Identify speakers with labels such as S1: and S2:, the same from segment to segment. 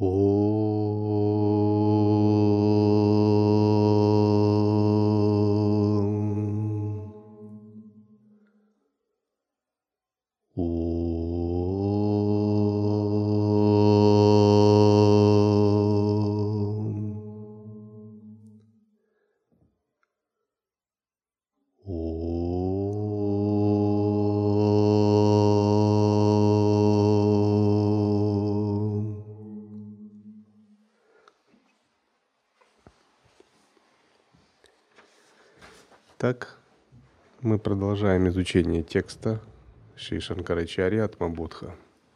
S1: Om. Так, мы продолжаем изучение текста Шри Шанкарачарьи Атма-бодха.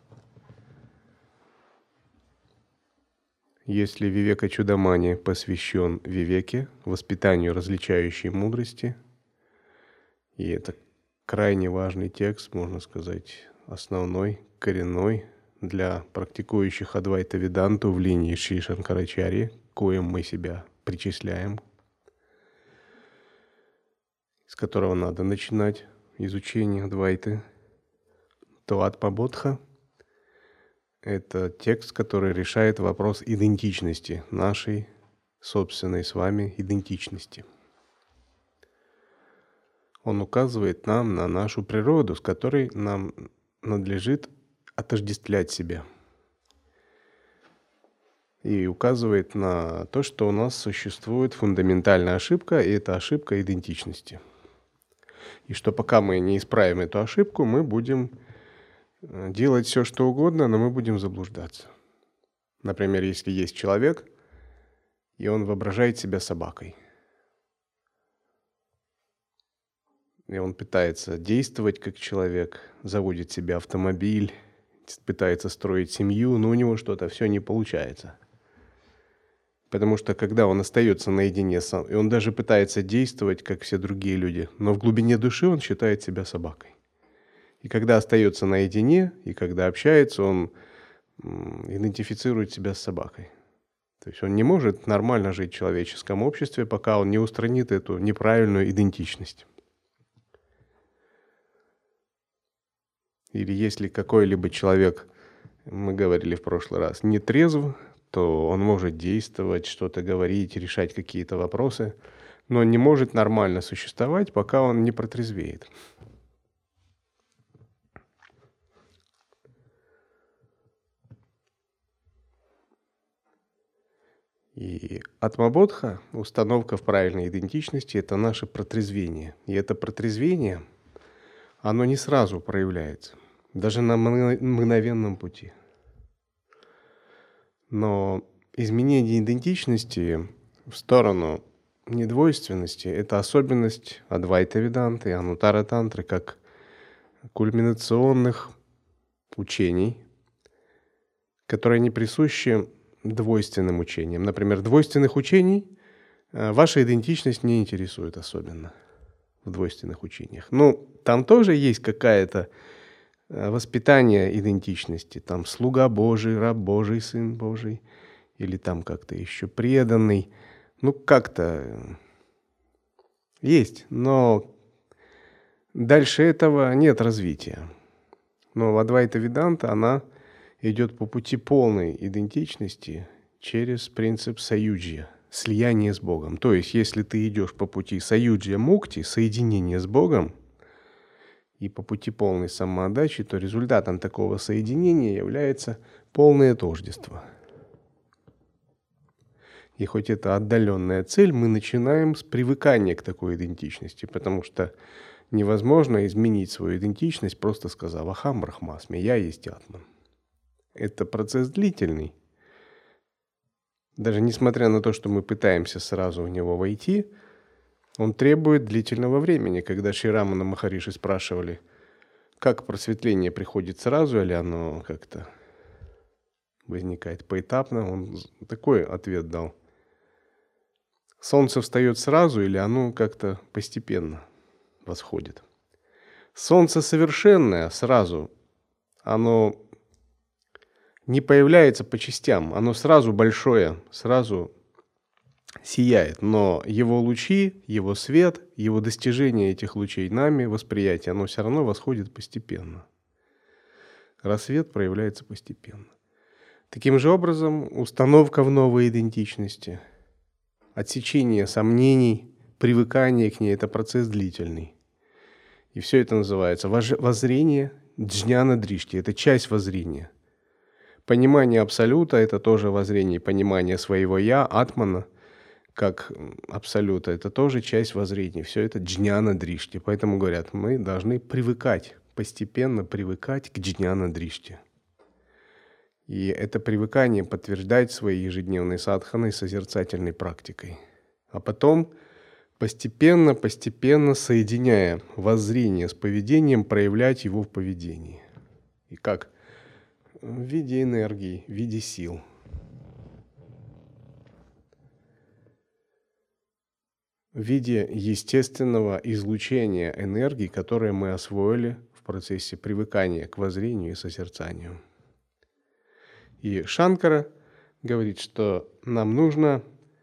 S1: Если Вивека-чудамани посвящен Вивеке, воспитанию различающей мудрости, и это крайне важный текст, можно сказать, основной, коренной для практикующих Адвайта-веданту в линии Шри Шанкарачарьи, к коим мы себя причисляем, с которого надо начинать изучение Адвайты, то Атма-бодха — это текст, который решает вопрос идентичности, нашей собственной с вами идентичности. Он указывает нам на нашу природу, с которой нам надлежит отождествлять себя. И указывает на то, что у нас существует фундаментальная ошибка, и это ошибка идентичности. И что пока мы не исправим эту ошибку, мы будем делать все, что угодно, но мы будем заблуждаться. Например, если есть человек, и он воображает себя собакой. И он пытается действовать как человек, заводит себе автомобиль, пытается строить семью, но у него что-то все не получается. Потому что когда он остается наедине сам, и он даже пытается действовать, как все другие люди, но в глубине души он считает себя собакой. И когда остается наедине, и когда общается, он идентифицирует себя с собакой. То есть он не может нормально жить в человеческом обществе, пока он не устранит эту неправильную идентичность. Или если какой-либо человек, мы говорили в прошлый раз, не трезв, то он может действовать, что-то говорить, решать какие-то вопросы, но не может нормально существовать, пока он не протрезвеет. И Атма-бодха, установка в правильной идентичности, это наше протрезвение. И это протрезвение, оно не сразу проявляется, даже на мгновенном пути. Но изменение идентичности в сторону недвойственности – это особенность Адвайта-веданты и Анутара-тантры как кульминационных учений, которые не присущи двойственным учениям. Например, двойственных учений ваша идентичность не интересует особенно в двойственных учениях. Ну, там тоже есть какая-то воспитание идентичности, там слуга Божий, раб Божий, сын Божий, или там как-то еще преданный. Ну, как-то есть, но дальше этого нет развития. Но Адвайта-веданта, она идет по пути полной идентичности через принцип саюджья, слияния с Богом. То есть, если ты идешь по пути саюджья-мукти, соединения с Богом, и по пути полной самоотдачи, то результатом такого соединения является полное тождество. И хоть это отдаленная цель, мы начинаем с привыкания к такой идентичности, потому что невозможно изменить свою идентичность, просто сказав «Ахам брахмасми», «Я есть атман». Это процесс длительный. Даже несмотря на то, что мы пытаемся сразу в него войти, он требует длительного времени. Когда Шри Рамана Махариши спрашивали, как просветление приходит сразу или оно как-то возникает поэтапно, он такой ответ дал. Солнце встает сразу или оно как-то постепенно восходит? Солнце совершенное сразу, оно не появляется по частям, оно сразу большое, сразу сияет, но его лучи, его свет, его достижение этих лучей нами, восприятие, оно все равно восходит постепенно. Рассвет проявляется постепенно. Таким же образом, установка в новой идентичности, отсечение сомнений, привыкание к ней – это процесс длительный. И все это называется воззрение джняна дришти, это часть воззрения. Понимание абсолюта – это тоже воззрение, понимание своего «я», атмана, как абсолюта, это тоже часть воззрения. Все это джняна дришти. Поэтому говорят, мы должны привыкать, постепенно привыкать к джняна дришти. И это привыкание подтверждать своей ежедневной садханой, созерцательной практикой. А потом постепенно, соединяя воззрение с поведением, проявлять его в поведении. И как? В виде энергии, в виде сил. В виде естественного излучения энергии, которое мы освоили в процессе привыкания к воззрению и созерцанию. И Шанкара говорит, что нам нужно,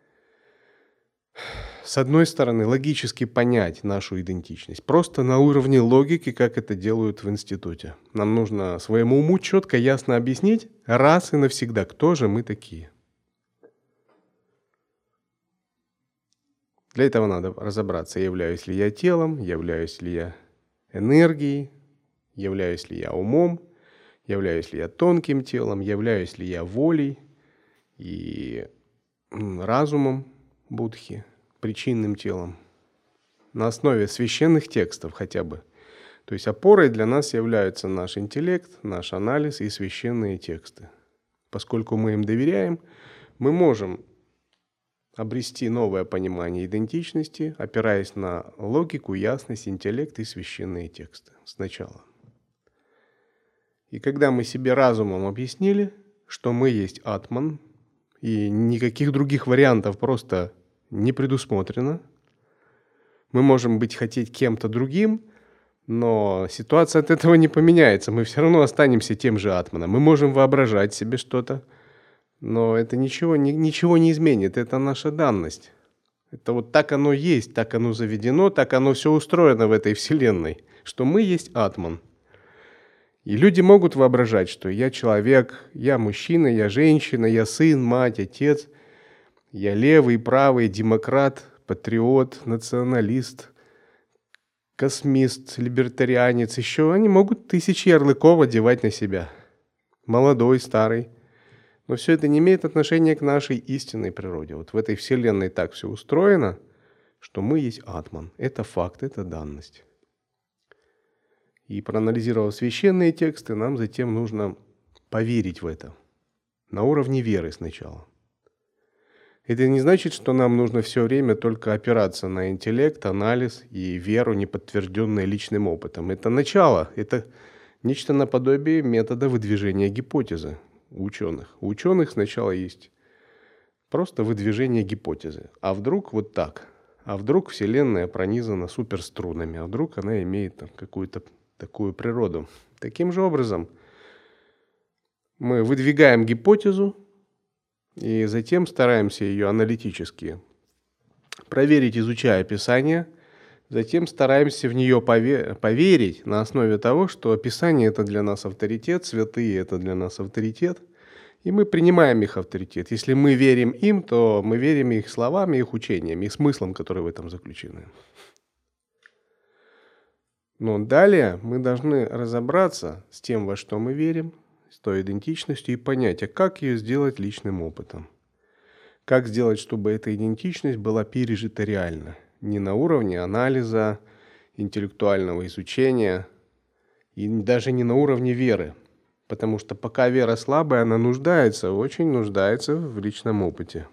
S1: с одной стороны, логически понять нашу идентичность. Просто на уровне логики, как это делают в институте. Нам нужно своему уму четко, ясно объяснить раз и навсегда, кто же мы такие. Для этого надо разобраться, являюсь ли я телом, являюсь ли я энергией, являюсь ли я умом, являюсь ли я тонким телом, являюсь ли я волей и разумом Будхи, причинным телом. На основе священных текстов хотя бы. То есть опорой для нас являются наш интеллект, наш анализ и священные тексты. Поскольку мы им доверяем, мы можем обрести новое понимание идентичности, опираясь на логику, ясность, интеллект и священные тексты сначала. И когда мы себе разумом объяснили, что мы есть атман, и никаких других вариантов просто не предусмотрено, мы можем хотеть кем-то другим, но ситуация от этого не поменяется, мы все равно останемся тем же атманом. Мы можем воображать себе что-то, но это ничего не изменит, это наша данность. Это вот так оно есть, так оно заведено, так оно все устроено в этой вселенной, что мы есть атман. И люди могут воображать, что я человек, я мужчина, я женщина, я сын, мать, отец, я левый, правый, демократ, патриот, националист, космист, либертарианец. Еще они могут тысячи ярлыков одевать на себя. Молодой, старый. Но все это не имеет отношения к нашей истинной природе. Вот в этой вселенной так все устроено, что мы есть атман. Это факт, это данность. И проанализировав священные тексты, нам затем нужно поверить в это. На уровне веры сначала. Это не значит, что нам нужно все время только опираться на интеллект, анализ и веру, не подтвержденную личным опытом. Это начало, это нечто наподобие метода выдвижения гипотезы у ученых. У ученых сначала есть просто выдвижение гипотезы. А вдруг вот так? А вдруг Вселенная пронизана суперструнами? А вдруг она имеет какую-то такую природу? Таким же образом мы выдвигаем гипотезу и затем стараемся ее аналитически проверить, изучая Писание. Затем стараемся в нее поверить на основе того, что Писание – это для нас авторитет, святые – это для нас авторитет, и мы принимаем их авторитет. Если мы верим им, то мы верим их словам, их учениям, их смыслам, которые в этом заключены. Но далее мы должны разобраться с тем, во что мы верим, с той идентичностью и понять, а как ее сделать личным опытом. Как сделать, чтобы эта идентичность была пережита реально. Не на уровне анализа, интеллектуального изучения, и даже не на уровне веры. Потому что пока вера слабая, она очень нуждается в личном опыте.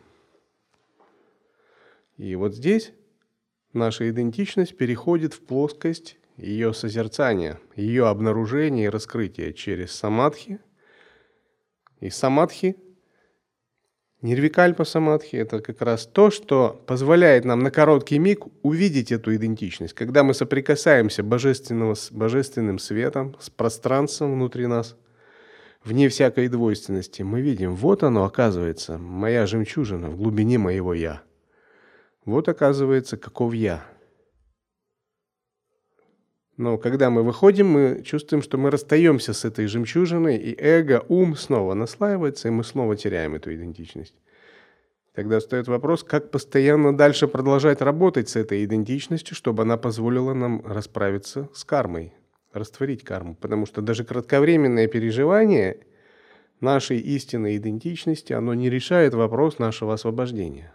S1: И вот здесь наша идентичность переходит в плоскость ее созерцания, ее обнаружения и раскрытия через самадхи. И самадхи, нирвикальпа самадхи, это как раз то, что позволяет нам на короткий миг увидеть эту идентичность. Когда мы соприкасаемся с божественным светом, с пространством внутри нас, вне всякой двойственности, мы видим, вот оно, оказывается, моя жемчужина в глубине моего «я». Вот, оказывается, каков я. Но когда мы выходим, мы чувствуем, что мы расстаемся с этой жемчужиной, и эго, ум снова наслаивается, и мы снова теряем эту идентичность. Тогда встает вопрос, как постоянно дальше продолжать работать с этой идентичностью, чтобы она позволила нам расправиться с кармой, растворить карму. Потому что даже кратковременное переживание нашей истинной идентичности, оно не решает вопрос нашего освобождения.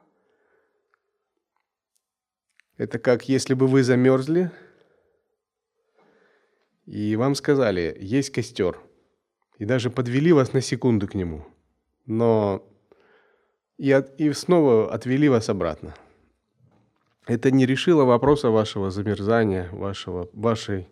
S1: Это как если бы вы замерзли, и вам сказали, есть костер, и даже подвели вас на секунду к нему, но и снова отвели вас обратно. Это не решило вопроса вашего замерзания, вашей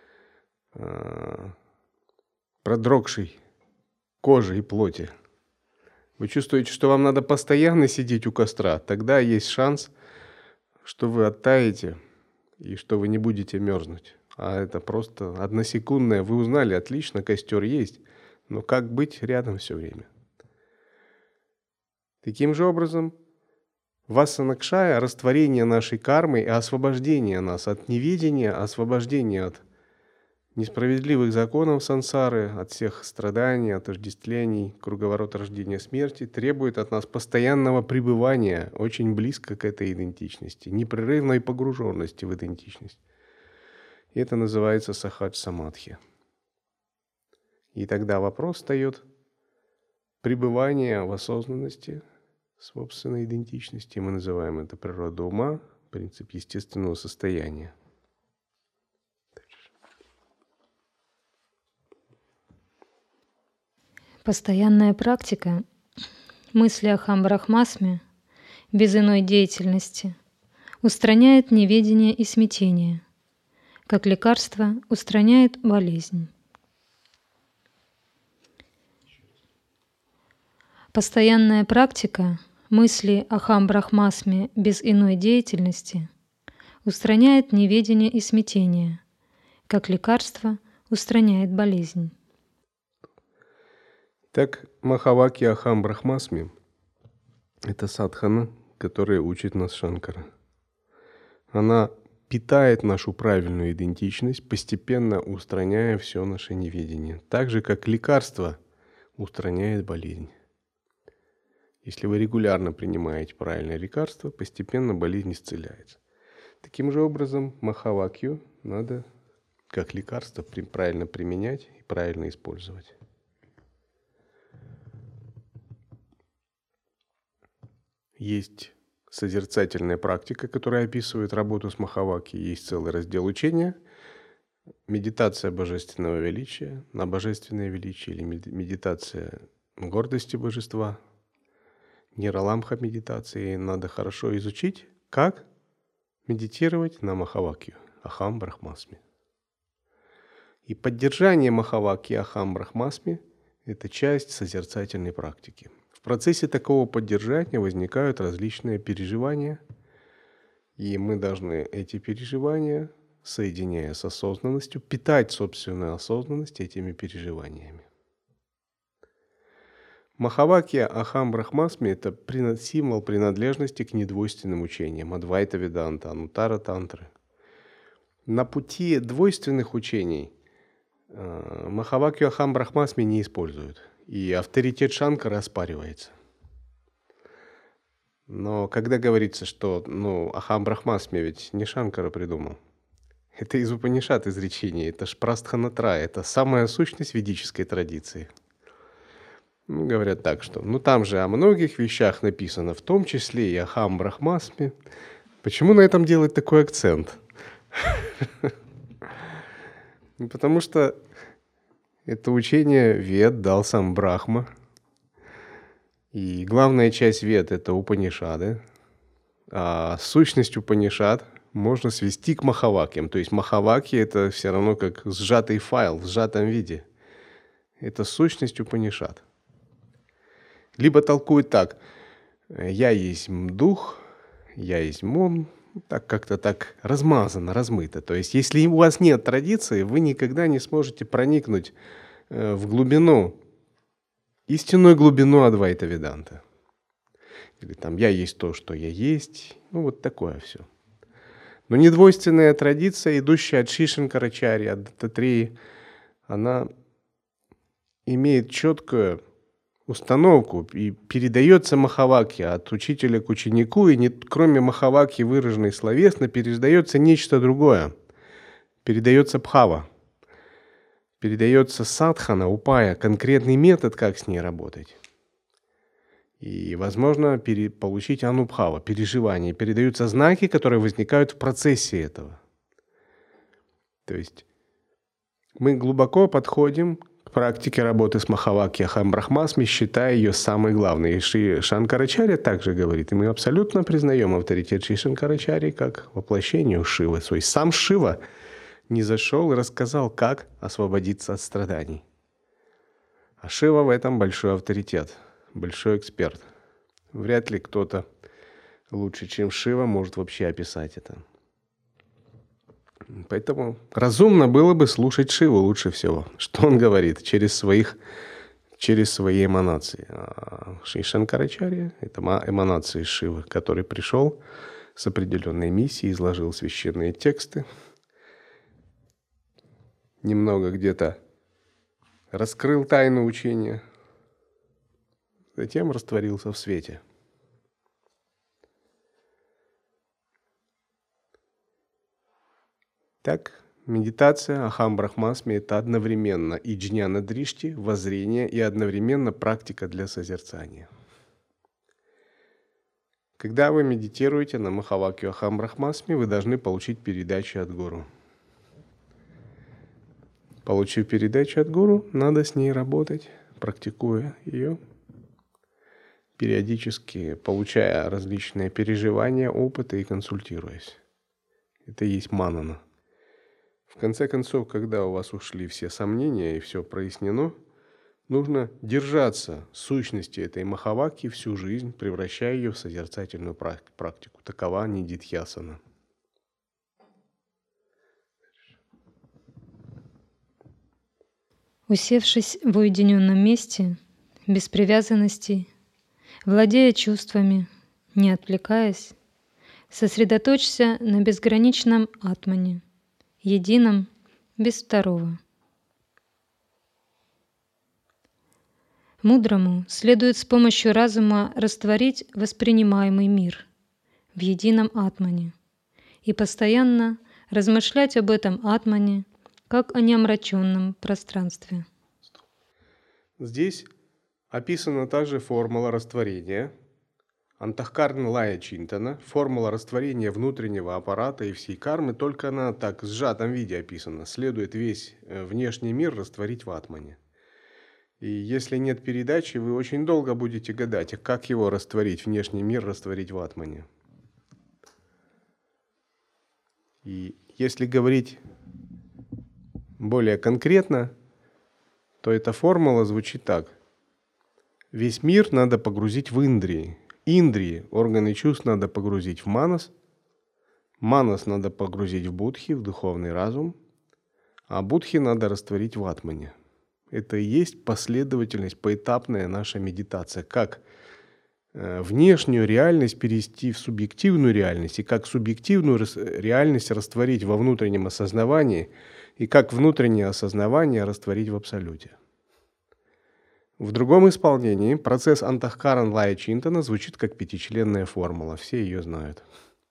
S1: продрогшей кожи и плоти. Вы чувствуете, что вам надо постоянно сидеть у костра, тогда есть шанс, что вы оттаете и что вы не будете мерзнуть. А это просто односекундное. Вы узнали, отлично, костер есть, но как быть рядом все время? Таким же образом, вассана-кшая, растворение нашей кармы и освобождение нас от неведения, освобождение от несправедливых законов сансары, от всех страданий, отождествлений, круговорота рождения смерти, требует от нас постоянного пребывания очень близко к этой идентичности, непрерывной погруженности в идентичность. И это называется сахадж-самадхи. И тогда вопрос встает пребывание в осознанности собственной идентичности. Мы называем это природа ума, принцип естественного состояния.
S2: Постоянная практика мысли Ахам Брахмасме без иной деятельности устраняет неведение и смятение, как лекарство устраняет болезнь. Постоянная практика мысли Ахам Брахмасме без иной деятельности устраняет неведение и смятение, как лекарство устраняет болезнь.
S1: Так, Махаваки Ахам Брахмасми – это садхана, которая учит нас Шанкара. Она питает нашу правильную идентичность, постепенно устраняя все наше неведение, так же, как лекарство устраняет болезнь. Если вы регулярно принимаете правильное лекарство, постепенно болезнь исцеляется. Таким же образом, Махавакью надо как лекарство правильно применять и правильно использовать. Есть созерцательная практика, которая описывает работу с Махаваки. Есть целый раздел учения. Медитация божественного величия на божественное величие или медитация гордости божества. Нираламха медитации. Надо хорошо изучить, как медитировать на Махавакью, Ахам Брахмасми. И поддержание Махаваки Ахам Брахмасми – это часть созерцательной практики. В процессе такого поддержания возникают различные переживания, и мы должны эти переживания, соединяя с осознанностью, питать собственную осознанность этими переживаниями. Махавакья Ахам Брахмасми – это символ принадлежности к недвойственным учениям Адвайта Веданта, Анутара Тантры. На пути двойственных учений Махавакью Ахам Брахмасми не используют, и авторитет Шанкара оспаривается. Но когда говорится, что Ахам Брахмасми ведь не Шанкара придумал, это из Упанишад изречение, это Шпрастханатра, это самая сущность ведической традиции. Говорят так, что там же о многих вещах написано, в том числе и Ахам Брахмасми. Почему на этом делать такой акцент? Потому что это учение Вед дал сам Брахма. И главная часть Вед – это Упанишады. А сущность Упанишад можно свести к Махавакьям. То есть Махавакья – это все равно как сжатый файл в сжатом виде. Это сущность Упанишад. Либо толкуют так: «Я есть дух, я есть мон», так как-то так размазано, размыто. То есть если у вас нет традиции, вы никогда не сможете проникнуть в глубину, истинную глубину Адвайта Веданта. Или там «я есть то, что я есть», вот такое все. Но недвойственная традиция, идущая от Шри Шанкарачарьи, от Даттатрии, она имеет четкую установку и передается Махавакья от учителя к ученику, и кроме Махавакьи, выраженной словесно, передается нечто другое. Передается бхава, передается садхана, упая, конкретный метод, как с ней работать. И, возможно, получить анубхава, переживание. Передаются знаки, которые возникают в процессе этого. То есть мы глубоко подходим к практике работы с Махавакья Ахам-брахмасми, считая ее самой главной. И Шри Шанкарачарья также говорит, и мы абсолютно признаем авторитет Шри Шанкарачарьи как воплощение Шивы. То есть сам Шива не зашел и рассказал, как освободиться от страданий. А Шива в этом большой авторитет, большой эксперт. Вряд ли кто-то лучше, чем Шива, может вообще описать это. Поэтому разумно было бы слушать Шиву лучше всего, что он говорит через свои эманации. А Шри Шанкарачарья — это эманации Шивы, который пришел с определенной миссией, изложил священные тексты, немного где-то раскрыл тайну учения, затем растворился в свете. Так, медитация Ахам-брахмасми — это одновременно и джняна-дришти, воззрение, и одновременно практика для созерцания. Когда вы медитируете на Махавакью Ахам-брахмасми, вы должны получить передачу от гуру. Получив передачу от гуру, надо с ней работать, практикуя ее, периодически получая различные переживания, опыты и консультируясь. Это и есть манана. В конце концов, когда у вас ушли все сомнения и все прояснено, нужно держаться сущности этой Махавакьи всю жизнь, превращая ее в созерцательную практику. Такова нидидхьясана.
S2: Усевшись в уединенном месте, без привязанностей, владея чувствами, не отвлекаясь, сосредоточься на безграничном атмане, едином, без второго. Мудрому следует с помощью разума растворить воспринимаемый мир в едином атмане и постоянно размышлять об этом атмане как о неомраченном пространстве.
S1: Здесь описана также формула растворения, антахкарна лая чинтана, формула растворения внутреннего аппарата и всей кармы, только она так в сжатом виде описана. Следует весь внешний мир растворить в атмане. И если нет передачи, вы очень долго будете гадать, как его растворить, внешний мир растворить в атмане. И если говорить более конкретно, то эта формула звучит так. Весь мир надо погрузить в индрии. Индрии, органы чувств, надо погрузить в манас. Манас надо погрузить в будхи, в духовный разум. А будхи надо растворить в атмане. Это и есть последовательность, поэтапная наша медитация. Как внешнюю реальность перевести в субъективную реальность, и как субъективную реальность растворить во внутреннем осознавании, и как внутреннее осознавание растворить в абсолюте. В другом исполнении процесс антахкаран лая чинтана звучит как пятичленная формула, все ее знают.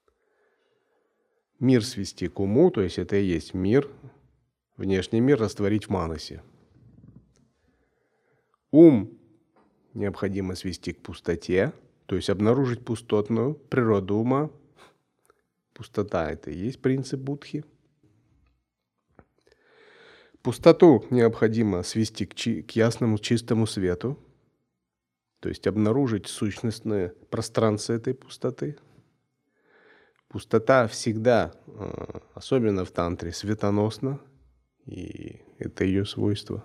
S1: Мир свести к уму, то есть это и есть мир, внешний мир растворить в манасе. Ум необходимо свести к пустоте, то есть обнаружить пустотную природу ума. Пустота — это и есть принцип будхи. Пустоту необходимо свести к ясному чистому свету, то есть обнаружить сущностное пространство этой пустоты. Пустота всегда, особенно в тантре, светоносна, и это ее свойство.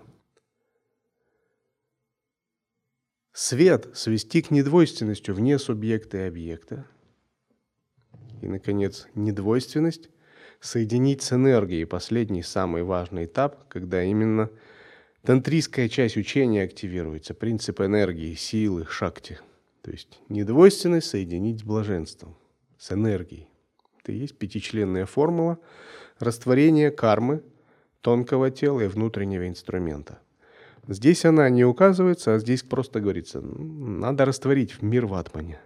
S1: Свет свести к недвойственностью вне субъекта и объекта. И, наконец, недвойственность соединить с энергией. Последний, самый важный этап, когда именно тантрийская часть учения активируется. Принцип энергии, силы, шакти. То есть недвойственность соединить с блаженством, с энергией. Это и есть пятичленная формула растворения кармы тонкого тела и внутреннего инструмента. Здесь она не указывается, а здесь просто говорится, надо растворить мир в атмане.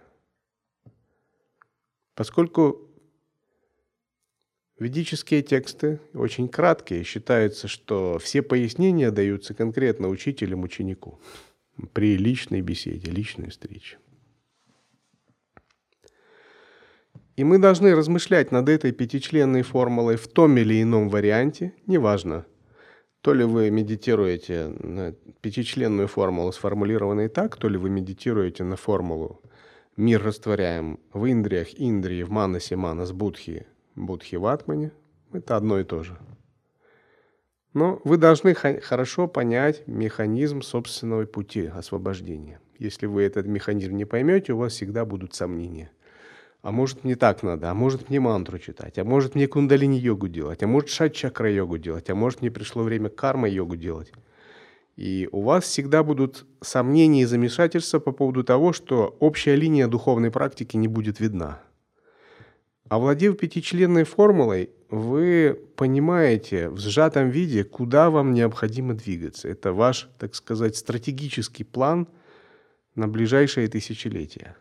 S1: Поскольку ведические тексты очень краткие, считается, что все пояснения даются конкретно учителем ученику при личной беседе, личной встрече. И мы должны размышлять над этой пятичленной формулой в том или ином варианте, неважно, то ли вы медитируете на пятичленную формулу, сформулированную так, то ли вы медитируете на формулу «Мир растворяем в индриях, индрии, в манасе, манас, будхи, будхи в атмане». Это одно и то же. Но вы должны хорошо понять механизм собственного пути освобождения. Если вы этот механизм не поймете, у вас всегда будут сомнения. А может, не так надо, а может, мне мантру читать, а может, мне кундалини-йогу делать, а может, шат-чакра-йогу делать, а может, мне пришло время карма-йогу делать. И у вас всегда будут сомнения и замешательства по поводу того, что общая линия духовной практики не будет видна. Овладев пятичленной формулой, вы понимаете в сжатом виде, куда вам необходимо двигаться. Это ваш, так сказать, стратегический план на ближайшее тысячелетие.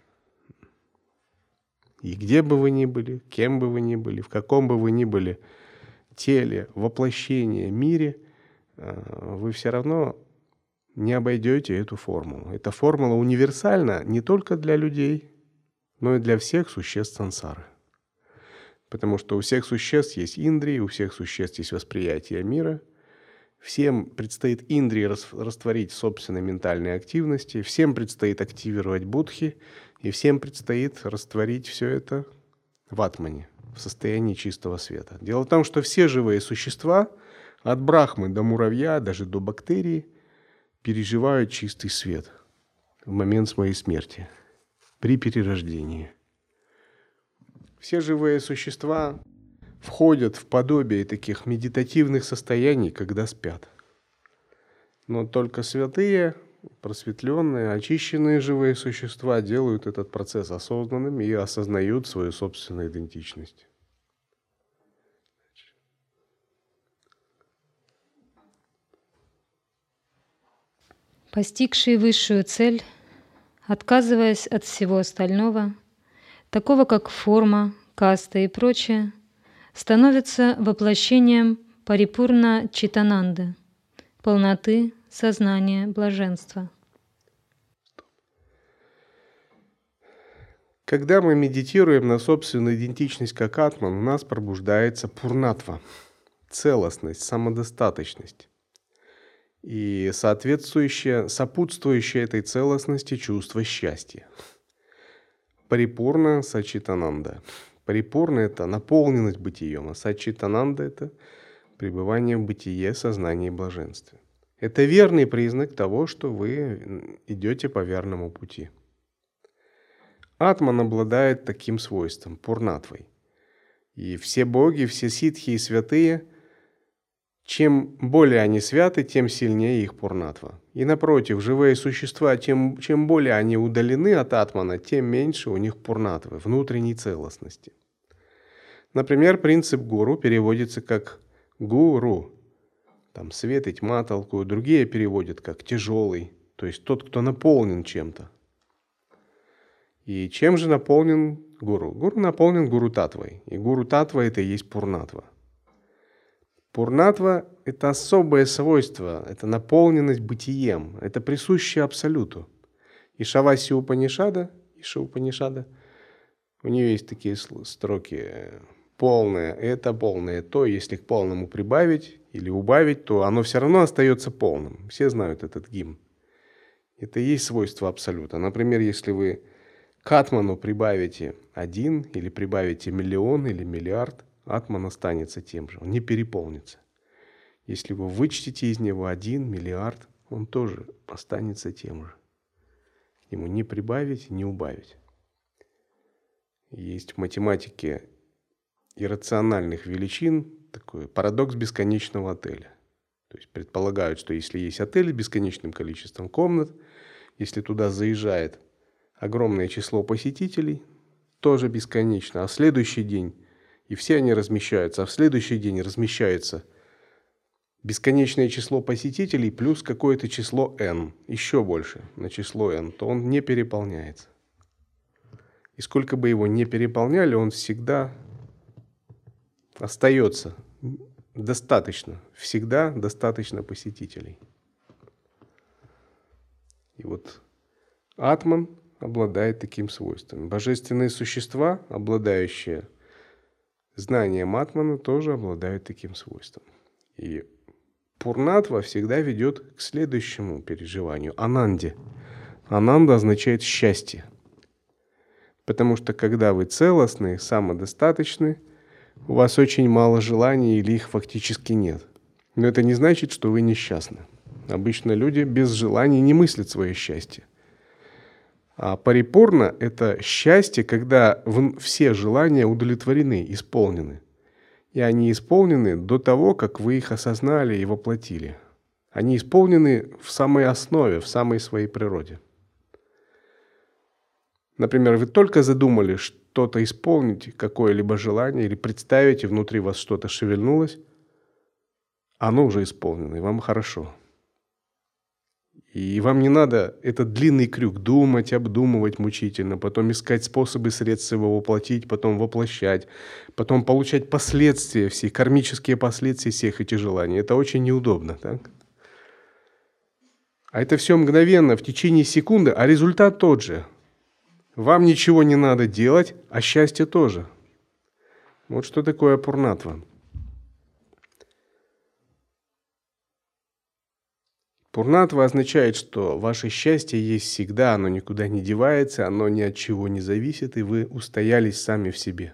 S1: И где бы вы ни были, кем бы вы ни были, в каком бы вы ни были теле, воплощении, мире, вы все равно не обойдете эту формулу. Эта формула универсальна не только для людей, но и для всех существ сансары. Потому что у всех существ есть индрии, у всех существ есть восприятие мира. Всем предстоит индрии растворить в собственной ментальной активности, всем предстоит активировать будхи, и всем предстоит растворить все это в атмане, в состоянии чистого света. Дело в том, что все живые существа, от брахмы до муравья, даже до бактерий, переживают чистый свет в момент своей смерти, при перерождении. Все живые существа входят в подобие таких медитативных состояний, когда спят. Но только святые, просветленные, очищенные живые существа делают этот процесс осознанным и осознают свою собственную идентичность.
S2: Постигшие высшую цель, отказываясь от всего остального, такого как форма, каста и прочее, становится воплощением парипурна читананды, полноты сознания блаженства.
S1: Когда мы медитируем на собственную идентичность как атман, у нас пробуждается пурнатва, целостность, самодостаточность. И сопутствующее этой целостности чувство счастья. Парипурна сачитананда. Парипурна – это наполненность бытием, а сачитананда – это пребывание в бытие, сознании и блаженстве. Это верный признак того, что вы идете по верному пути. Атман обладает таким свойством – пурнатвой. И все боги, все ситхи и святые, чем более они святы, тем сильнее их пурнатва. И напротив, живые существа, чем более они удалены от атмана, тем меньше у них пурнатвы, внутренней целостности. Например, принцип гуру переводится как гуру. Там свет и тьма толкуют. Другие переводят как тяжелый, то есть тот, кто наполнен чем-то. И чем же наполнен гуру? Гуру наполнен гуру-татвой. И гуру-татва – это и есть пурнатва. Пурнатва – это особое свойство, это наполненность бытием, это присуще Абсолюту. И Шавасья Упанишада, Иша Упанишада, у нее есть такие строки: полное – это полное то, если к полному прибавить или убавить, то оно все равно остается полным. Все знают этот гимн. Это и есть свойство Абсолюта. Например, если вы к атману прибавите 1 или прибавите миллион или миллиард, атман останется тем же, он не переполнится. Если вы вычтете из него 1 миллиард, он тоже останется тем же. Ему не прибавить, не убавить. Есть в математике иррациональных величин такой парадокс бесконечного отеля. То есть предполагают, что если есть отель с бесконечным количеством комнат, если туда заезжает огромное число посетителей, тоже бесконечно, а в следующий день И все они размещаются, а в следующий день размещается бесконечное число посетителей плюс какое-то число n, еще больше на число n, то он не переполняется. И сколько бы его не переполняли, он всегда остается достаточно, всегда достаточно посетителей. И вот атман обладает таким свойством. Божественные существа, обладающие знанием атмана, тоже обладают таким свойством. И пурнатва всегда ведет к следующему переживанию – ананде. Ананда означает счастье. Потому что когда вы целостны, самодостаточны, у вас очень мало желаний или их фактически нет. Но это не значит, что вы несчастны. Обычно люди без желаний не мыслят свое счастье. А парипурна – это счастье, когда все желания удовлетворены, исполнены. И они исполнены до того, как вы их осознали и воплотили. Они исполнены в самой основе, в самой своей природе. Например, вы только задумали что-то исполнить, какое-либо желание, или представить, и внутри вас что-то шевельнулось, оно уже исполнено, и вам хорошо. И вам не надо этот длинный крюк думать, обдумывать мучительно, потом искать способы, средства его воплотить, потом воплощать, потом получать последствия, все кармические последствия всех этих желаний. Это очень неудобно, так? А это все мгновенно, в течение секунды, а результат тот же. Вам ничего не надо делать, а счастье тоже. Вот что такое пурнатва. Пурнатва означает, что ваше счастье есть всегда, оно никуда не девается, оно ни от чего не зависит, и вы устоялись сами в себе.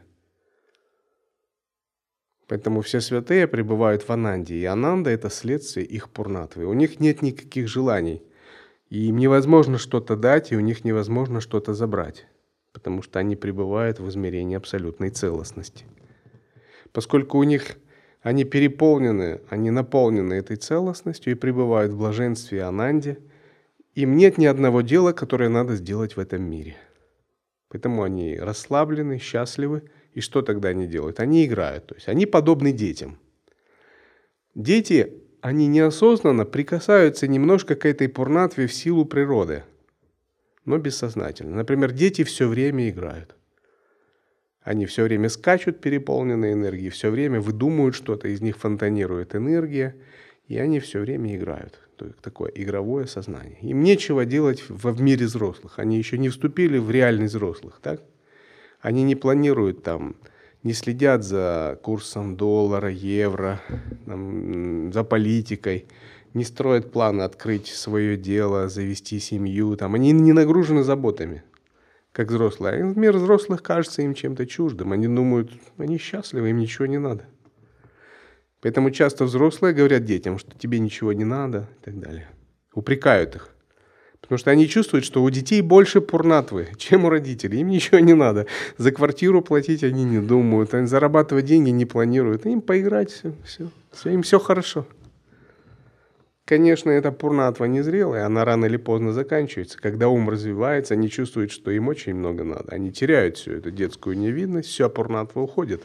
S1: Поэтому все святые пребывают в ананде, и ананда – это следствие их пурнатвы. У них нет никаких желаний, и им невозможно что-то дать, и у них невозможно что-то забрать, потому что они пребывают в измерении абсолютной целостности. Поскольку у них они переполнены, они наполнены этой целостностью и пребывают в блаженстве и ананде, им нет ни одного дела, которое надо сделать в этом мире. Поэтому они расслаблены, счастливы. И что тогда они делают? Они играют, то есть они подобны детям. Дети, они неосознанно прикасаются немножко к этой пурнатве в силу природы, но бессознательно. Например, дети все время играют. Они все время скачут, переполненные энергией, все время выдумывают что-то, из них фонтанирует энергия, и они все время играют. Такое игровое сознание. Им нечего делать в мире взрослых. Они еще не вступили в реальность взрослых, так? Они не планируют там, не следят за курсом доллара, евро, там, за политикой, не строят планы открыть свое дело, завести семью. Там. Они не нагружены заботами, как взрослые. Мир взрослых кажется им чем-то чуждым. Они думают, они счастливы, им ничего не надо. Поэтому часто взрослые говорят детям, что тебе ничего не надо и так далее. Упрекают их. Потому что они чувствуют, что у детей больше пурнатвы, чем у родителей. Им ничего не надо. За квартиру платить они не думают, они зарабатывать деньги не планируют. Им поиграть, все, им все хорошо. Конечно, эта пурнатва незрелая, она рано или поздно заканчивается. Когда ум развивается, они чувствуют, что им очень много надо. Они теряют всю эту детскую невинность, вся пурнатва уходит.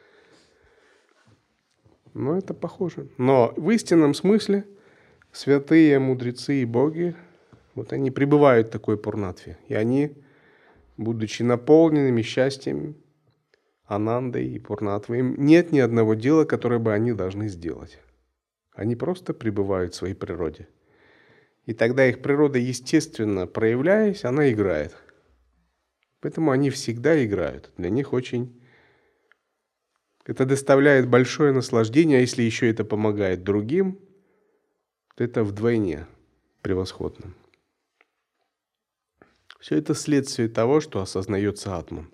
S1: Но это похоже. Но в истинном смысле святые, мудрецы и боги, вот они пребывают в такой пурнатве. И они, будучи наполненными счастьем, анандой и пурнатвой, им нет ни одного дела, которое бы они должны сделать. Они просто пребывают в своей природе. И тогда их природа, естественно, проявляясь, она играет. Поэтому они всегда играют. Для них очень... Это доставляет большое наслаждение, а если еще это помогает другим, то это вдвойне превосходно. Все это следствие того, что осознается атман.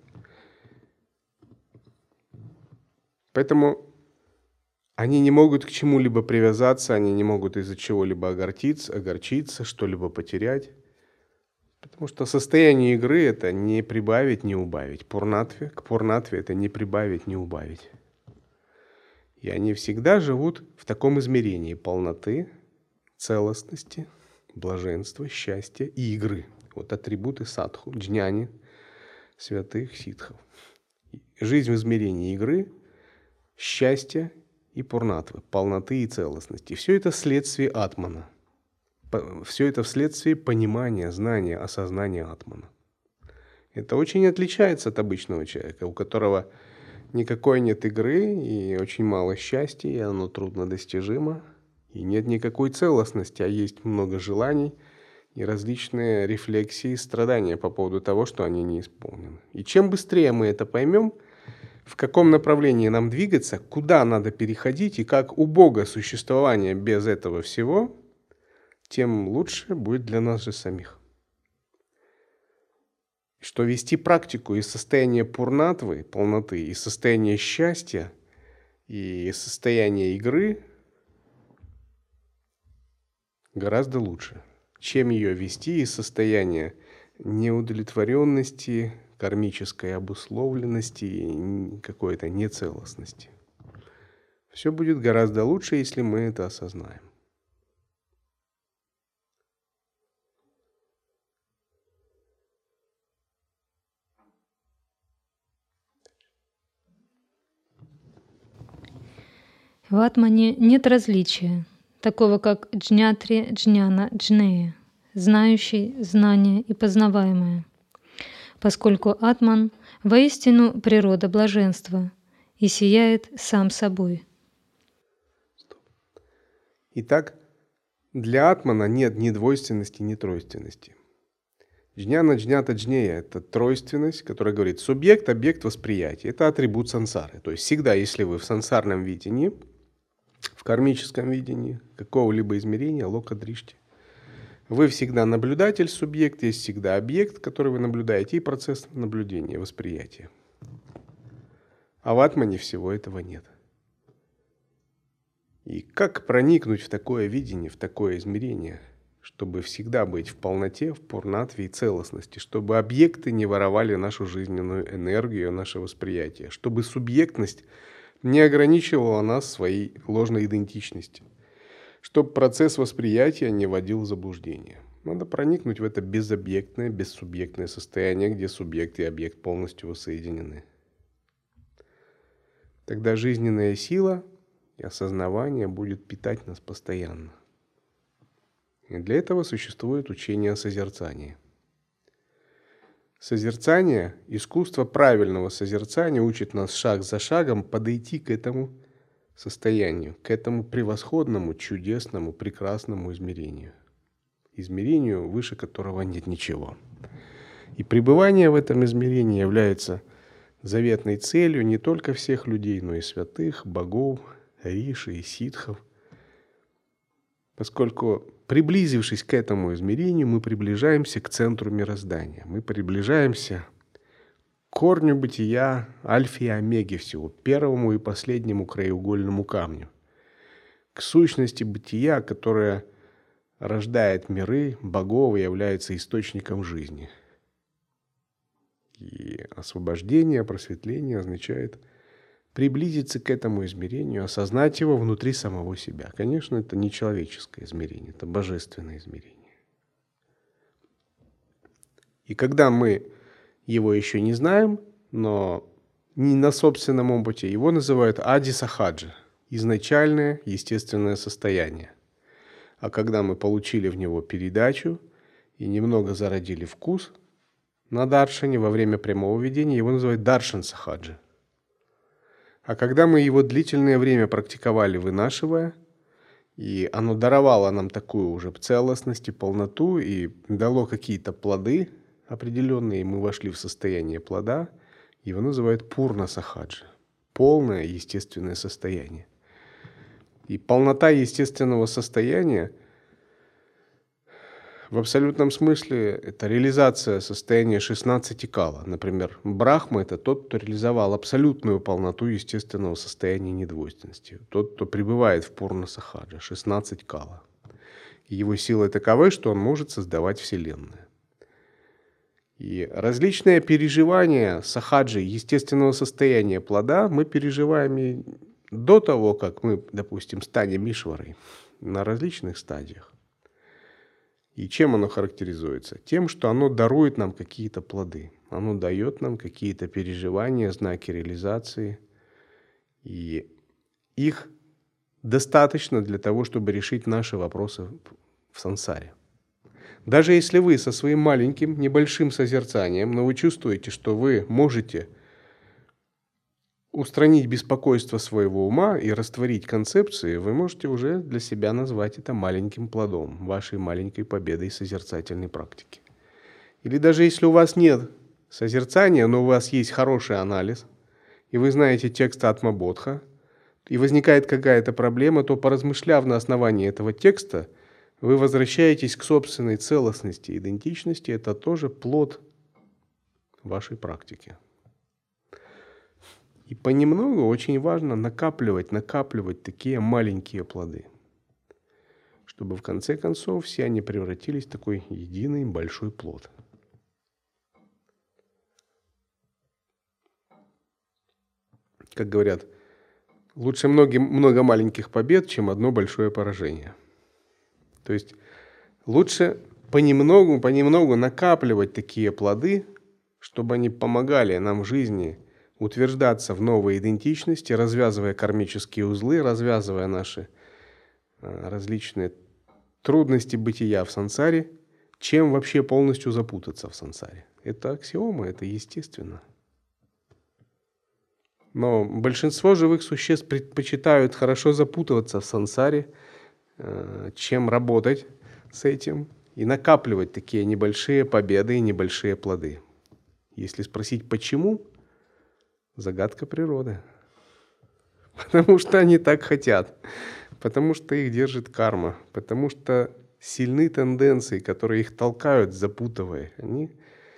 S1: Поэтому они не могут к чему-либо привязаться, они не могут из-за чего-либо огорчиться, что-либо потерять. Потому что состояние игры – это не прибавить, не убавить. К пурнатве – это не прибавить, не убавить. И они всегда живут в таком измерении полноты, целостности, блаженства, счастья и игры. Вот атрибуты садху, джняни, святых ситхов. Жизнь в измерении игры счастья и пурнатвы, полноты и целостности. Все это следствие атмана. Все это вследствие понимания, знания, осознания атмана. Это очень отличается от обычного человека, у которого никакой нет игры и очень мало счастья, и оно трудно достижимо, и нет никакой целостности, а есть много желаний и различные рефлексии и страдания по поводу того, что они не исполнены. И чем быстрее мы это поймем, в каком направлении нам двигаться, куда надо переходить и как у Бога существование без этого всего, тем лучше будет для нас же самих. Что вести практику из состояния пурнатвы, полноты, из состояния счастья и из состояния игры гораздо лучше, чем ее вести из состояния неудовлетворенности, кармической обусловленности и какой-то нецелостности. Все будет гораздо лучше, если мы это осознаем.
S2: В атмане нет различия, такого как джнятри, джняна, джнея, знающий, знание и познаваемое, поскольку атман воистину природа блаженства и сияет сам собой.
S1: Итак, для атмана нет ни двойственности, ни тройственности. Джняна, джнята, джнея – это тройственность, которая говорит субъект, объект, восприятие. Это атрибут сансары. То есть всегда, если вы в сансарном видении, в кармическом видении какого-либо измерения, лока-дришти, вы всегда наблюдатель, субъект, есть всегда объект, который вы наблюдаете, и процесс наблюдения, восприятия. А в атмане всего этого нет. И как проникнуть в такое видение, в такое измерение, чтобы всегда быть в полноте, в пурнатве и целостности, чтобы объекты не воровали нашу жизненную энергию, наше восприятие, чтобы субъектность не ограничивала нас своей ложной идентичностью, чтобы процесс восприятия не вводил в заблуждение. Надо проникнуть в это безобъектное, бессубъектное состояние, где субъект и объект полностью воссоединены. Тогда жизненная сила и осознавание будет питать нас постоянно. И для этого существует учение о созерцании. Созерцание, искусство правильного созерцания учит нас шаг за шагом подойти к этому состоянию, к этому превосходному, чудесному, прекрасному измерению. Измерению, выше которого нет ничего. И пребывание в этом измерении является заветной целью не только всех людей, но и святых, богов, риши и ситхов. Поскольку, приблизившись к этому измерению, мы приближаемся к центру мироздания. Мы приближаемся к корню бытия, альфе и омеге всего, первому и последнему краеугольному камню. К сущности бытия, которая рождает миры, богов и является источником жизни. И освобождение, просветление означает приблизиться к этому измерению, осознать его внутри самого себя. Конечно, это не человеческое измерение, это божественное измерение. И когда мы его еще не знаем, но не на собственном опыте, его называют ади-сахаджа, изначальное естественное состояние. А когда мы получили в него передачу и немного зародили вкус на даршане во время прямого видения, его называют даршан-сахаджа. А когда мы его длительное время практиковали, вынашивая, и оно даровало нам такую уже целостность и полноту, и дало какие-то плоды определенные, и мы вошли в состояние плода, его называют пурна-сахаджа, полное естественное состояние. И полнота естественного состояния в абсолютном смысле это реализация состояния 16 кала. Например, Брахма – это тот, кто реализовал абсолютную полноту естественного состояния недвойственности. Тот, кто пребывает в пурна-сахаджа, 16 кала. И его силы таковы, что он может создавать вселенную. И различные переживания сахаджи, естественного состояния плода, мы переживаем и до того, как мы, допустим, станем ишварой, на различных стадиях. И чем оно характеризуется? Тем, что оно дарует нам какие-то плоды. Оно дает нам какие-то переживания, знаки реализации. И их достаточно для того, чтобы решить наши вопросы в сансаре. Даже если вы со своим маленьким, небольшим созерцанием, но вы чувствуете, что вы можете устранить беспокойство своего ума и растворить концепции, вы можете уже для себя назвать это маленьким плодом, вашей маленькой победой созерцательной практики. Или даже если у вас нет созерцания, но у вас есть хороший анализ, и вы знаете текст Атма-бодха, и возникает какая-то проблема, то, поразмышляв на основании этого текста, вы возвращаетесь к собственной целостности, идентичности. Это тоже плод вашей практики. И понемногу очень важно накапливать такие маленькие плоды, чтобы в конце концов все они превратились в такой единый большой плод. Как говорят, лучше много маленьких побед, чем одно большое поражение. То есть лучше понемногу накапливать такие плоды, чтобы они помогали нам в жизни утверждаться в новой идентичности, развязывая кармические узлы, развязывая наши различные трудности бытия в сансаре, чем вообще полностью запутаться в сансаре. Это аксиома, это естественно. Но большинство живых существ предпочитают хорошо запутываться в сансаре, чем работать с этим и накапливать такие небольшие победы и небольшие плоды. Если спросить, почему, загадка природы. Потому что они так хотят, потому что их держит карма, потому что сильны тенденции, которые их толкают, запутывая. Они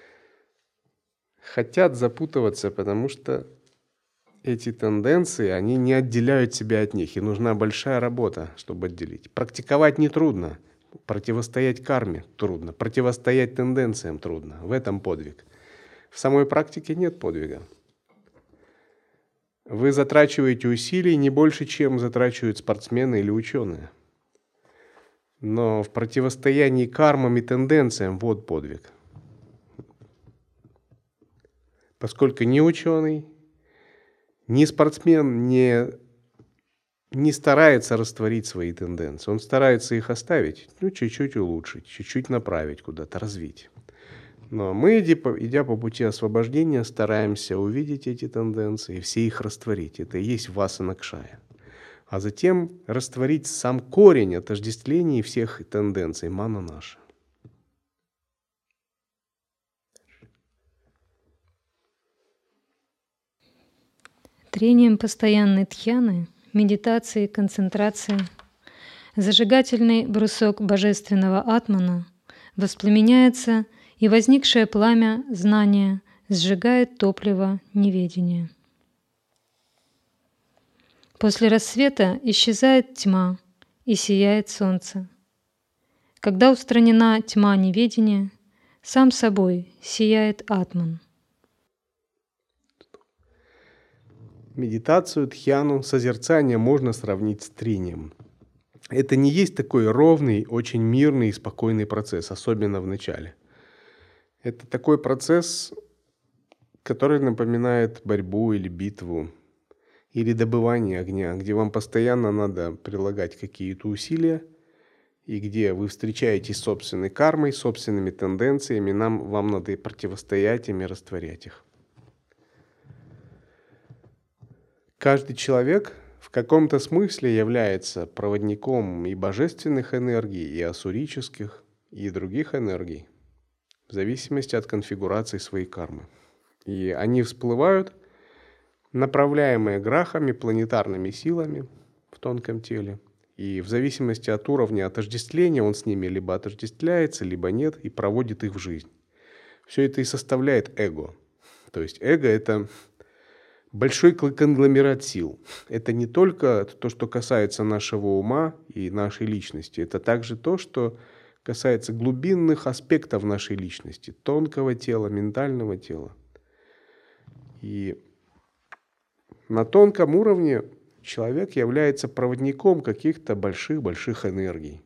S1: хотят запутываться, потому что эти тенденции, они не отделяют себя от них, и нужна большая работа, чтобы отделить. Практиковать нетрудно, противостоять карме трудно, противостоять тенденциям трудно. В этом подвиг. В самой практике нет подвига. Вы затрачиваете усилий не больше, чем затрачивают спортсмены или ученые. Но в противостоянии кармам и тенденциям вот подвиг. Поскольку ни ученый, ни спортсмен не старается растворить свои тенденции. Он старается их оставить, чуть-чуть улучшить, чуть-чуть направить куда-то, развить. Но мы, идя по пути освобождения, стараемся увидеть эти тенденции, все их растворить. Это и есть васана-кшая. А затем растворить сам корень отождествлений всех тенденций, мана-наша.
S2: Трением постоянной дхьяны, медитации, концентрации, зажигательный брусок божественного атмана воспламеняется, и возникшее пламя знания сжигает топливо неведения. После рассвета исчезает тьма и сияет солнце. Когда устранена тьма неведения, сам собой сияет атман.
S1: Медитацию, дхьяну, созерцание можно сравнить с трением. Это не есть такой ровный, очень мирный и спокойный процесс, особенно в начале. Это такой процесс, который напоминает борьбу или битву, или добывание огня, где вам постоянно надо прилагать какие-то усилия, и где вы встречаетесь с собственной кармой, собственными тенденциями, вам надо противостоять им и растворять их. Каждый человек в каком-то смысле является проводником и божественных энергий, и ассурических, и других энергий, в зависимости от конфигурации своей кармы. И они всплывают, направляемые грахами, планетарными силами в тонком теле. И в зависимости от уровня отождествления он с ними либо отождествляется, либо нет, и проводит их в жизнь. Все это и составляет эго. То есть эго — это большой конгломерат сил. Это не только то, что касается нашего ума и нашей личности. Это также то, что касается глубинных аспектов нашей личности. Тонкого тела, ментального тела. И на тонком уровне человек является проводником каких-то больших-больших энергий.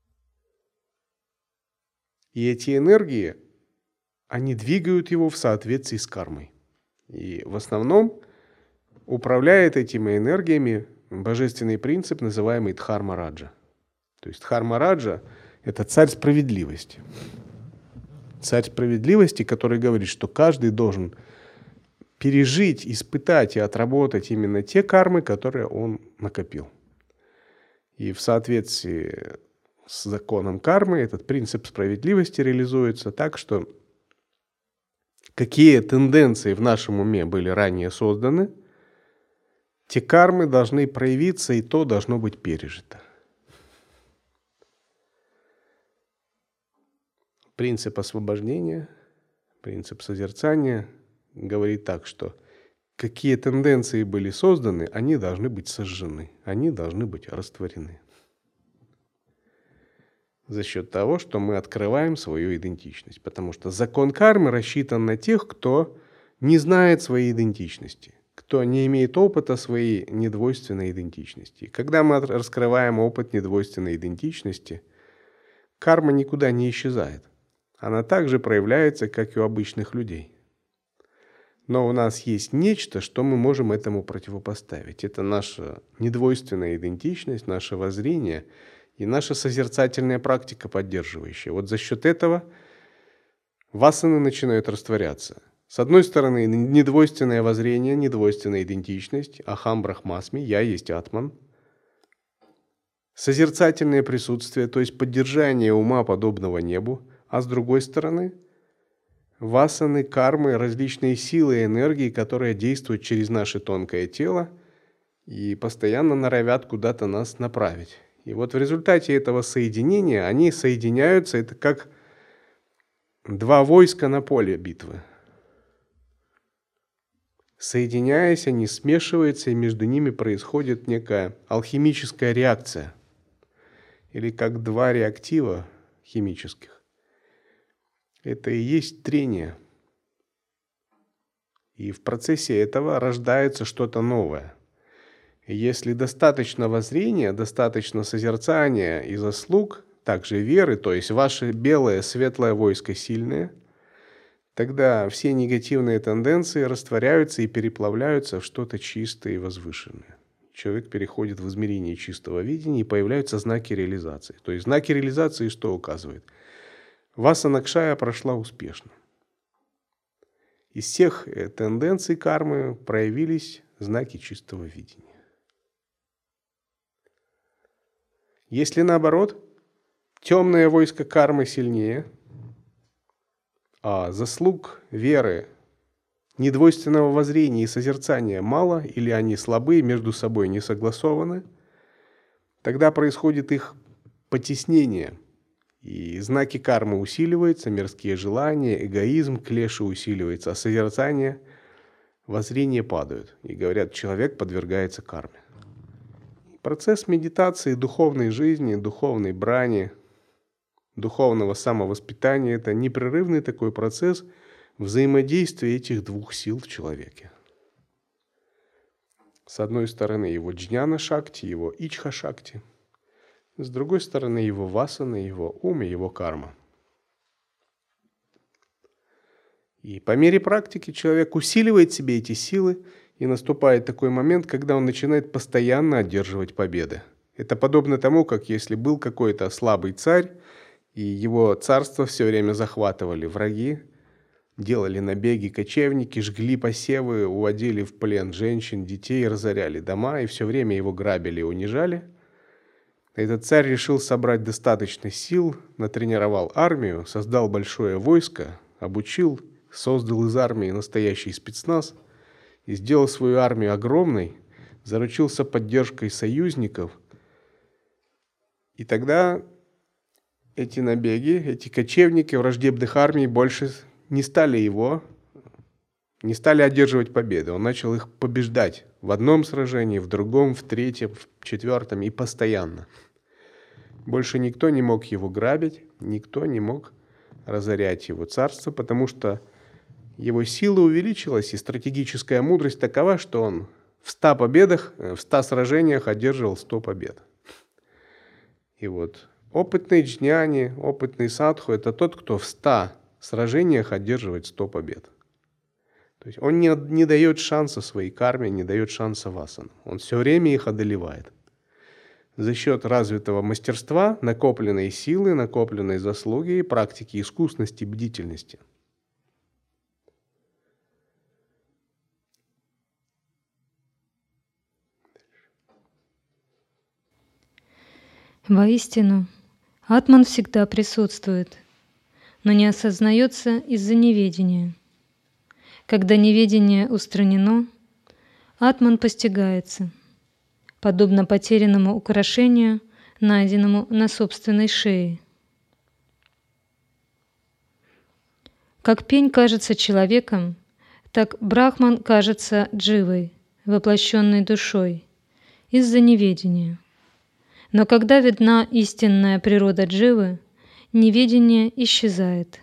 S1: И эти энергии, они двигают его в соответствии с кармой. И в основном управляет этими энергиями божественный принцип, называемый Дхарма-раджа. То есть Дхарма-раджа – это царь справедливости. Царь справедливости, который говорит, что каждый должен пережить, испытать и отработать именно те кармы, которые он накопил. И в соответствии с законом кармы этот принцип справедливости реализуется так, что какие тенденции в нашем уме были ранее созданы, те кармы должны проявиться, и то должно быть пережито. Принцип освобождения, принцип созерцания говорит так, что какие тенденции были созданы, они должны быть сожжены, они должны быть растворены. За счет того, что мы открываем свою идентичность. Потому что закон кармы рассчитан на тех, кто не знает своей идентичности, кто не имеет опыта своей недвойственной идентичности. И когда мы раскрываем опыт недвойственной идентичности, карма никуда не исчезает. Она также проявляется, как и у обычных людей. Но у нас есть нечто, что мы можем этому противопоставить. Это наша недвойственная идентичность, наше воззрение и наша созерцательная практика поддерживающая. Вот за счет этого васаны начинают растворяться. С одной стороны, недвойственное воззрение, недвойственная идентичность, ахам брахмасми, я есть атман. Созерцательное присутствие, то есть поддержание ума, подобного небу. А с другой стороны, васаны, кармы, различные силы и энергии, которые действуют через наше тонкое тело и постоянно норовят куда-то нас направить. И вот в результате этого соединения они соединяются, это как два войска на поле битвы. Соединяясь, они смешиваются, и между ними происходит некая алхимическая реакция. Или как два реактива химических. Это и есть трение. И в процессе этого рождается что-то новое. И если достаточно воззрения, достаточно созерцания и заслуг, также веры, то есть ваше белое, светлое войско сильное, тогда все негативные тенденции растворяются и переплавляются в что-то чистое и возвышенное. Человек переходит в измерение чистого видения, и появляются знаки реализации. То есть знаки реализации что указывает? Васана Кшая прошла успешно. Из всех тенденций кармы проявились знаки чистого видения. Если наоборот, темное войско кармы сильнее, а заслуг веры, недвойственного воззрения и созерцания мало, или они слабы, между собой не согласованы, тогда происходит их потеснение. И знаки кармы усиливаются, мирские желания, эгоизм, клеши усиливается, а созерцание, воззрение падают. И говорят, человек подвергается карме. Процесс медитации, духовной жизни, духовной брани, духовного самовоспитания – это непрерывный такой процесс взаимодействия этих двух сил в человеке. С одной стороны его джняна-шакти, его ичха-шакти. С другой стороны, его васана, его ум и его карма. И по мере практики человек усиливает в себе эти силы, и наступает такой момент, когда он начинает постоянно одерживать победы. Это подобно тому, как если был какой-то слабый царь, и его царство все время захватывали враги, делали набеги кочевники, жгли посевы, уводили в плен женщин, детей, разоряли дома, и все время его грабили и унижали. Этот царь решил собрать достаточно сил, натренировал армию, создал большое войско, обучил, создал из армии настоящий спецназ и сделал свою армию огромной, заручился поддержкой союзников. И тогда эти набеги, эти кочевники враждебных армий больше не стали одерживать победы. Он начал их побеждать в одном сражении, в другом, в третьем, в четвертом и постоянно. Больше никто не мог его грабить, никто не мог разорять его царство, потому что его сила увеличилась, и стратегическая мудрость такова, что он в 100 победах, в 100 сражениях одерживал 100 побед. И вот опытный джняни, опытный садху – это тот, кто в 100 сражениях одерживает 100 побед. То есть он не дает шанса своей карме, не дает шанса васанам. Он все время их одолевает. За счет развитого мастерства, накопленной силы, накопленной заслуги, практики искусности, бдительности.
S2: Воистину, атман всегда присутствует, но не осознается из-за неведения. Когда неведение устранено, атман постигается, подобно потерянному украшению, найденному на собственной шее. Как пень кажется человеком, так Брахман кажется дживой, воплощенной душой, из-за неведения. Но когда видна истинная природа дживы, неведение исчезает.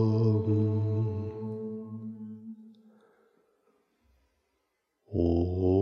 S1: Om.